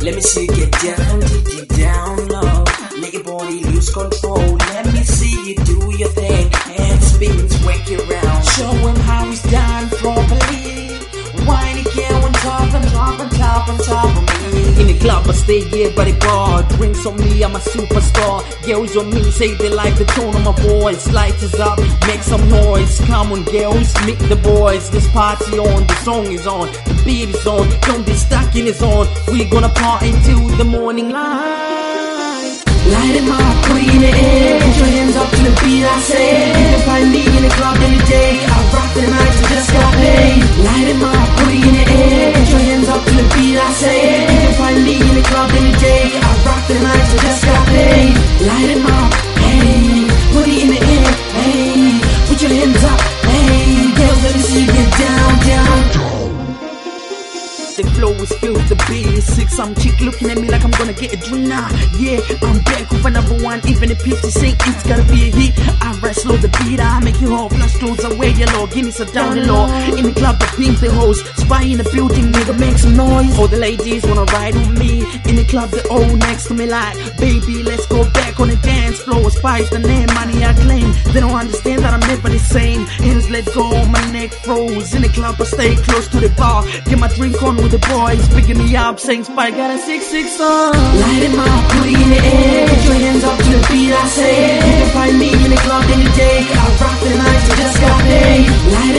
Let me see you get down, get down low. Let your body lose control. Let me see you do your thing. And spins, wake you round. Show him how it's done properly. Wine again on top, on top, on top, on top of me. In the club I stay, yeah, body bar. Drinks on me, I'm a superstar. Girls on me say they like the tone of my voice. Lights is up, make some noise. Come on girls, meet the boys. This party on, the song is on, the beat is on. Don't be stuck in the zone. We gonna party till the morning light. Light 'em up, put it in the air. Put your hands up to the beat I say. You can find me in the club any day. I rock the night, I just got paid. Light 'em up, put it in the air. Put your hands up to the beat I say. You can find me in the club any day. I rock the night, I just got paid. Light 'em up, hey. Put it in the air, hey. Put your hands up, hey. Girls, let me see you get down, down. The flow is filled, the beat is sick. Some chick looking at me like I'm gonna get a drink now. Yeah, I'm back with another one. Even if it's sing, it's gotta be a hit. I ride slow the beat, I make you hot. Flash doors away, yellow, Guinness are down the low. In the club, the pimp, the host. Spy in the building, nigga, make some noise. All the ladies wanna ride with me. In the club, they all next to me like, baby, let's go back on the dance floor. Spy's the name, money I claim. They don't understand that I'm never the same. Hands let go, my neck froze. In the club, I stay close to the bar. Get my drink on with the boys, picking me up, saying Spy got a 6'6" on. Light 'em up, put it in the air. Put your hands up to the beat I say. You can find me in the club any day. I rock the night, I just got paid. Light